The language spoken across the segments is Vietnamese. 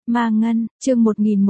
Ma Ngân, chương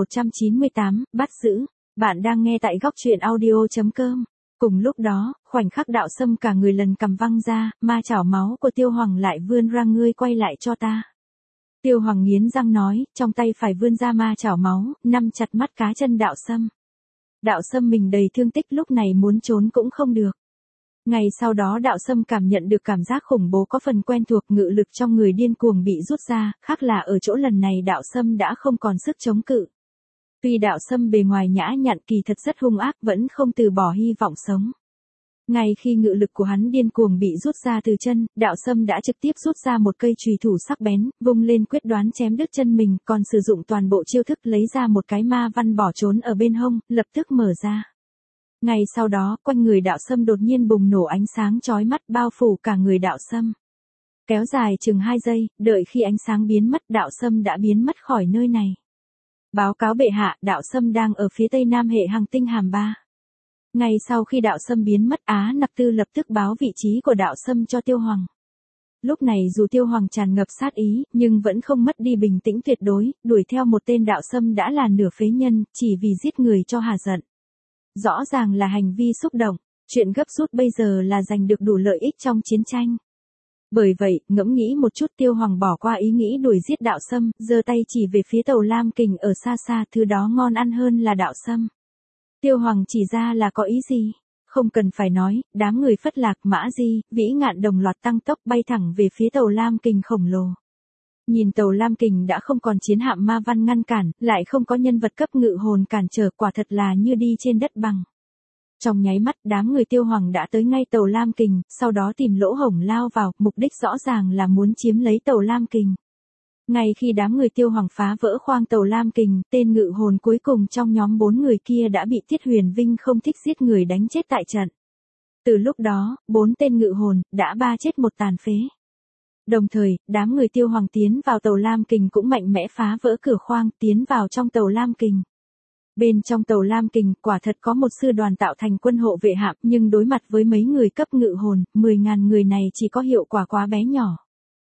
1198, bắt giữ. Bạn đang nghe tại góc truyện audio.com. Cùng lúc đó, khoảnh khắc Đạo Sâm cả người lần cầm văng ra, ma chảo máu của Tiêu Hoàng lại vươn ra, ngươi quay lại cho ta. Tiêu Hoàng nghiến răng nói, trong tay phải vươn ra ma chảo máu, nắm chặt mắt cá chân Đạo Sâm. Đạo Sâm mình đầy thương tích lúc này muốn trốn cũng không được. Ngày sau đó Đạo Sâm cảm nhận được cảm giác khủng bố có phần quen thuộc, ngự lực trong người điên cuồng bị rút ra, khác là ở chỗ lần này Đạo Sâm đã không còn sức chống cự. Tuy Đạo Sâm bề ngoài nhã nhặn kỳ thật rất hung ác, vẫn không từ bỏ hy vọng sống. Ngay khi ngự lực của hắn điên cuồng bị rút ra từ chân, Đạo Sâm đã trực tiếp rút ra một cây chùy thủ sắc bén, vung lên quyết đoán chém đứt chân mình, còn sử dụng toàn bộ chiêu thức lấy ra một cái ma văn bỏ trốn ở bên hông, lập tức mở ra. Ngay sau đó, quanh người Đạo Sâm đột nhiên bùng nổ ánh sáng chói mắt bao phủ cả người Đạo Sâm. Kéo dài chừng 2 giây, đợi khi ánh sáng biến mất, Đạo Sâm đã biến mất khỏi nơi này. Báo cáo bệ hạ, Đạo Sâm đang ở phía tây nam hệ hành tinh Hàm Ba. Ngay sau khi Đạo Sâm biến mất, Á Nặc Tư lập tức báo vị trí của Đạo Sâm cho Tiêu Hoàng. Lúc này dù Tiêu Hoàng tràn ngập sát ý, nhưng vẫn không mất đi bình tĩnh tuyệt đối, đuổi theo một tên Đạo Sâm đã là nửa phế nhân, chỉ vì giết người cho hà giận. Rõ ràng là hành vi xúc động, chuyện gấp rút bây giờ là giành được đủ lợi ích trong chiến tranh. Bởi vậy, ngẫm nghĩ một chút, Tiêu Hoàng bỏ qua ý nghĩ đuổi giết Đạo Sâm, giơ tay chỉ về phía tàu Lam Kình ở xa xa, thứ đó ngon ăn hơn là Đạo Sâm. Tiêu Hoàng chỉ ra là có ý gì? Không cần phải nói, đám người Phất Lạc, Mã Di, Vĩ Ngạn đồng loạt tăng tốc bay thẳng về phía tàu Lam Kình khổng lồ. Nhìn tàu Lam Kình đã không còn chiến hạm ma văn ngăn cản, lại không có nhân vật cấp ngự hồn cản trở, quả thật là như đi trên đất bằng. Trong nháy mắt, đám người Tiêu Hoàng đã tới ngay tàu Lam Kình, sau đó tìm lỗ hổng lao vào, mục đích rõ ràng là muốn chiếm lấy tàu Lam Kình. Ngay khi đám người Tiêu Hoàng phá vỡ khoang tàu Lam Kình, tên ngự hồn cuối cùng trong nhóm 4 người kia đã bị Tiết Huyền Vinh không thích giết người đánh chết tại trận. Từ lúc đó, 4 tên ngự hồn đã 3 chết 1 tàn phế. Đồng thời, đám người Tiêu Hoàng tiến vào tàu Lam Kình cũng mạnh mẽ phá vỡ cửa khoang, tiến vào trong tàu Lam Kình. Bên trong tàu Lam Kình, quả thật có một sư đoàn tạo thành quân hộ vệ hạm, nhưng đối mặt với mấy người cấp ngự hồn, 10.000 người này chỉ có hiệu quả quá bé nhỏ.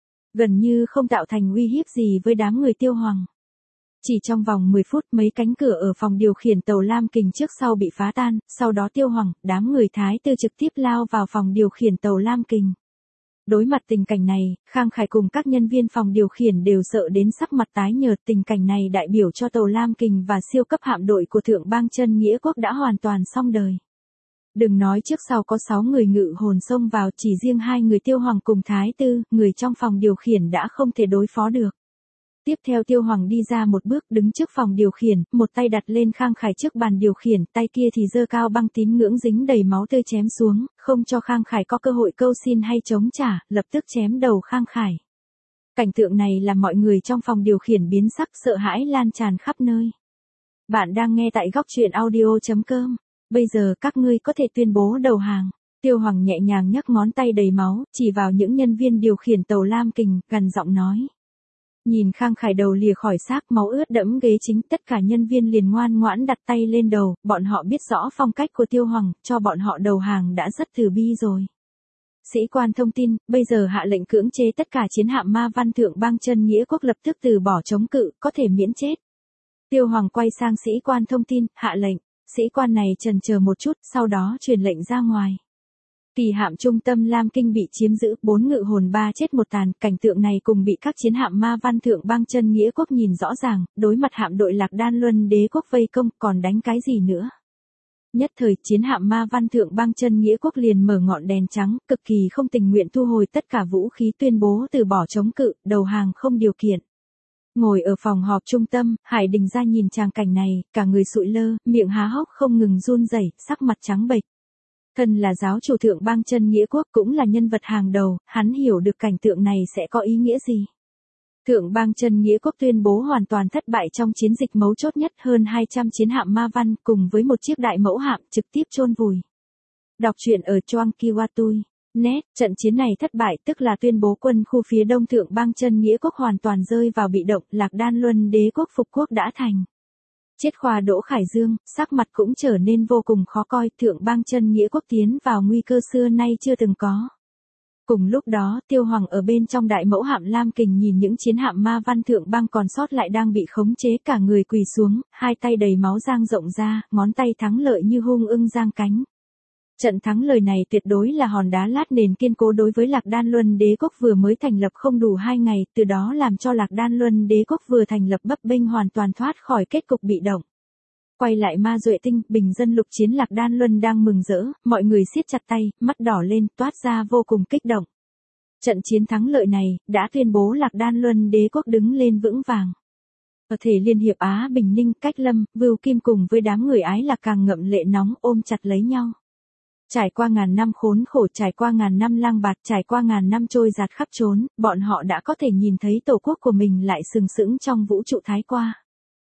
Gần như không tạo thành uy hiếp gì với đám người Tiêu Hoàng. Chỉ trong vòng 10 phút, mấy cánh cửa ở phòng điều khiển tàu Lam Kình trước sau bị phá tan, sau đó Tiêu Hoàng, đám người Thái Tư trực tiếp lao vào phòng điều khiển tàu Lam Kình. Đối mặt tình cảnh này, Khang Khải cùng các nhân viên phòng điều khiển đều sợ đến sắc mặt tái nhợt, tình cảnh này đại biểu cho tàu Lam Kình và siêu cấp hạm đội của Thượng Bang Chân Nghĩa Quốc đã hoàn toàn xong đời. Đừng nói trước sau có 6 người ngự hồn xông vào, chỉ riêng 2 người Tiêu Hoàng cùng Thái Tư, người trong phòng điều khiển đã không thể đối phó được. Tiếp theo Tiêu Hoàng đi ra một bước, đứng trước phòng điều khiển, một tay đặt lên Khang Khải trước bàn điều khiển, tay kia thì giơ cao băng tín ngưỡng dính đầy máu tươi chém xuống, không cho Khang Khải có cơ hội câu xin hay chống trả, lập tức chém đầu Khang Khải. Cảnh tượng này làm mọi người trong phòng điều khiển biến sắc, sợ hãi lan tràn khắp nơi. Bạn đang nghe tại góc truyện audio.com. Bây giờ các ngươi có thể tuyên bố đầu hàng. Tiêu Hoàng nhẹ nhàng nhấc ngón tay đầy máu, chỉ vào những nhân viên điều khiển tàu Lam Kình, gằn giọng nói. Nhìn Khang Khải đầu lìa khỏi xác, máu ướt đẫm ghế chính, tất cả nhân viên liền ngoan ngoãn đặt tay lên đầu, bọn họ biết rõ phong cách của Tiêu Hoàng, cho bọn họ đầu hàng đã rất từ bi rồi. Sĩ quan thông tin, bây giờ hạ lệnh cưỡng chế tất cả chiến hạm ma văn Thượng Bang Chân Nghĩa Quốc lập tức từ bỏ chống cự, có thể miễn chết. Tiêu Hoàng quay sang sĩ quan thông tin, hạ lệnh. Sĩ quan này chần chờ một chút, sau đó truyền lệnh ra ngoài. Kỳ hạm trung tâm Lam Kinh bị chiếm giữ, 4 ngự hồn 3 chết 1 tàn, cảnh tượng này cùng bị các chiến hạm ma văn Thượng Bang Chân Nghĩa Quốc nhìn rõ ràng, đối mặt hạm đội Lạc Đan Luân Đế Quốc vây công, còn đánh cái gì nữa. Nhất thời, chiến hạm ma văn Thượng Bang Chân Nghĩa Quốc liền mở ngọn đèn trắng, cực kỳ không tình nguyện thu hồi tất cả vũ khí, tuyên bố từ bỏ chống cự, đầu hàng không điều kiện. Ngồi ở phòng họp trung tâm, Hải Đình ra nhìn tràng cảnh này, cả người sụi lơ, miệng há hốc không ngừng run rẩy, sắc mặt trắng bệch. Thân là giáo chủ Thượng Bang Chân Nghĩa Quốc, cũng là nhân vật hàng đầu, hắn hiểu được cảnh tượng này sẽ có ý nghĩa gì. Thượng Bang Chân Nghĩa Quốc tuyên bố hoàn toàn thất bại trong chiến dịch mấu chốt nhất, hơn 200 chiến hạm ma văn cùng với một chiếc đại mẫu hạm trực tiếp chôn vùi. Đọc truyện ở Choang Kiwatui. Net, trận chiến này thất bại tức là tuyên bố quân khu phía đông Thượng Bang Chân Nghĩa Quốc hoàn toàn rơi vào bị động, Lạc Đan Luân Đế Quốc phục quốc đã thành. Chết khoa Đỗ Khải Dương, sắc mặt cũng trở nên vô cùng khó coi, Thượng Bang Chân Nghĩa Quốc tiến vào nguy cơ xưa nay chưa từng có. Cùng lúc đó, Tiêu Hoàng ở bên trong đại mẫu hạm Lam Kình nhìn những chiến hạm ma văn thượng bang còn sót lại đang bị khống chế, cả người quỳ xuống, hai tay đầy máu dang rộng ra, ngón tay thắng lợi như hung ưng giang cánh. Trận thắng lợi này tuyệt đối là hòn đá lát nền kiên cố đối với Lạc Đan Luân Đế quốc vừa mới thành lập không đủ 2 ngày, từ đó làm cho Lạc Đan Luân Đế quốc vừa thành lập bấp bênh hoàn toàn thoát khỏi kết cục bị động. Quay lại Ma Duệ Tinh, bình dân lục chiến Lạc Đan Luân đang mừng rỡ, mọi người siết chặt tay, mắt đỏ lên, toát ra vô cùng kích động. Trận chiến thắng lợi này, đã tuyên bố Lạc Đan Luân Đế quốc đứng lên vững vàng. Ở thể Liên hiệp Á Bình Ninh, Cách Lâm, Vưu Kim cùng với đám người Ái Lạc càng ngậm lệ nóng ôm chặt lấy nhau. Trải qua ngàn năm khốn khổ, trải qua ngàn năm lang bạt, trải qua ngàn năm trôi giạt khắp trốn, bọn họ đã có thể nhìn thấy tổ quốc của mình lại sừng sững trong vũ trụ Thái Qua.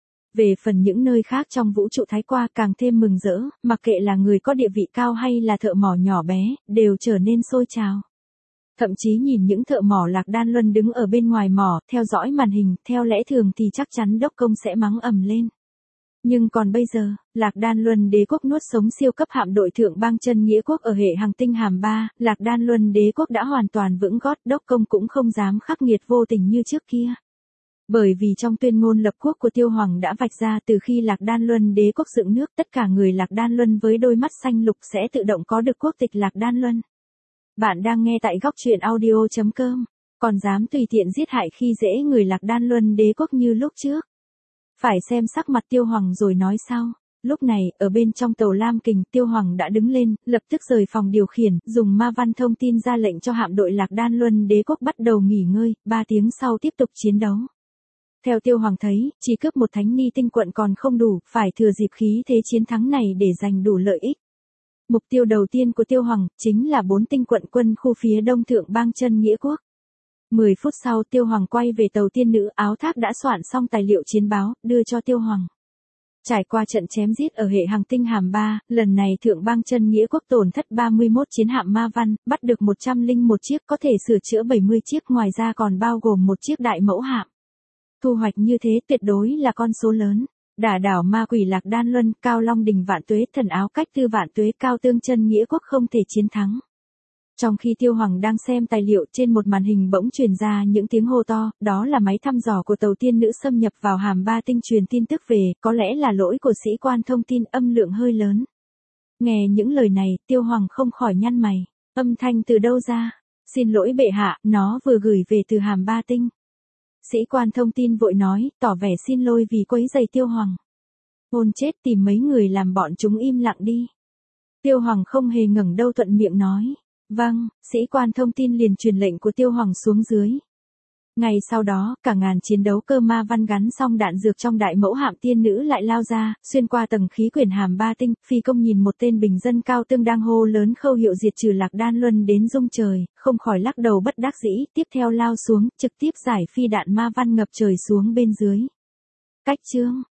Về phần những nơi khác trong vũ trụ Thái Qua càng thêm mừng rỡ, mặc kệ là người có địa vị cao hay là thợ mỏ nhỏ bé, đều trở nên sôi trào. Thậm chí nhìn những thợ mỏ Lạc Đan Luân đứng ở bên ngoài mỏ, theo dõi màn hình, theo lẽ thường thì chắc chắn đốc công sẽ mắng ầm lên. Nhưng còn bây giờ, Lạc Đan Luân Đế quốc nuốt sống siêu cấp hạm đội thượng bang Chân Nghĩa quốc ở hệ hành tinh Hàm Ba, Lạc Đan Luân Đế quốc đã hoàn toàn vững gót, đốc công cũng không dám khắc nghiệt vô tình như trước kia. Bởi vì trong tuyên ngôn lập quốc của Tiêu Hoàng đã vạch ra từ khi Lạc Đan Luân Đế quốc dựng nước, tất cả người Lạc Đan Luân với đôi mắt xanh lục sẽ tự động có được quốc tịch Lạc Đan Luân. Bạn đang nghe tại góc truyện audio.com, còn dám tùy tiện giết hại khi dễ người Lạc Đan Luân Đế quốc như lúc trước. Phải xem sắc mặt Tiêu Hoàng rồi nói sau. Lúc này, ở bên trong tàu Lam Kình, Tiêu Hoàng đã đứng lên, lập tức rời phòng điều khiển, dùng ma văn thông tin ra lệnh cho hạm đội Lạc Đan Luân Đế quốc bắt đầu nghỉ ngơi, 3 tiếng sau tiếp tục chiến đấu. Theo Tiêu Hoàng thấy, chỉ cướp một thánh ni tinh quận còn không đủ, phải thừa dịp khí thế chiến thắng này để giành đủ lợi ích. Mục tiêu đầu tiên của Tiêu Hoàng chính là 4 tinh quận quân khu phía đông thượng bang Chân Nghĩa quốc. 10 phút sau Tiêu Hoàng quay về tàu tiên nữ Áo Thác đã soạn xong tài liệu chiến báo, đưa cho Tiêu Hoàng. Trải qua trận chém giết ở hệ hành tinh Hàm Ba, lần này thượng bang Chân Nghĩa quốc tổn thất 31 chiến hạm ma văn, bắt được 101 chiếc, có thể sửa chữa 70 chiếc, ngoài ra còn bao gồm một chiếc đại mẫu hạm. Thu hoạch như thế tuyệt đối là con số lớn. Đả đảo ma quỷ Lạc Đan Luân, Cao Long Đình vạn tuế, Thần Áo Cách Tư vạn tuế, Cao Tương Chân Nghĩa quốc không thể chiến thắng. Trong khi Tiêu Hoàng đang xem tài liệu, trên một màn hình bỗng truyền ra những tiếng hô to, đó là máy thăm dò của tàu tiên nữ xâm nhập vào Hàm Ba tinh truyền tin tức về, có lẽ là lỗi của sĩ quan thông tin, âm lượng hơi lớn. Nghe những lời này, Tiêu Hoàng không khỏi nhăn mày, âm thanh từ đâu ra? Xin lỗi bệ hạ, nó vừa gửi về từ Hàm Ba tinh. Sĩ quan thông tin vội nói, tỏ vẻ xin lỗi vì quấy rầy Tiêu Hoàng. Hôn chết, tìm mấy người làm bọn chúng im lặng đi. Tiêu Hoàng không hề ngẩng đầu thuận miệng nói. Vâng, sĩ quan thông tin liền truyền lệnh của Tiêu Hoàng xuống dưới. Ngày sau đó, cả ngàn chiến đấu cơ ma văn gắn xong đạn dược trong đại mẫu hạm tiên nữ lại lao ra, xuyên qua tầng khí quyển Hàm Ba tinh, phi công nhìn một tên bình dân Cao Tương đang hô lớn khâu hiệu diệt trừ Lạc Đan Luân đến rung trời, không khỏi lắc đầu bất đắc dĩ, tiếp theo lao xuống, trực tiếp giải phi đạn ma văn ngập trời xuống bên dưới. Cách chương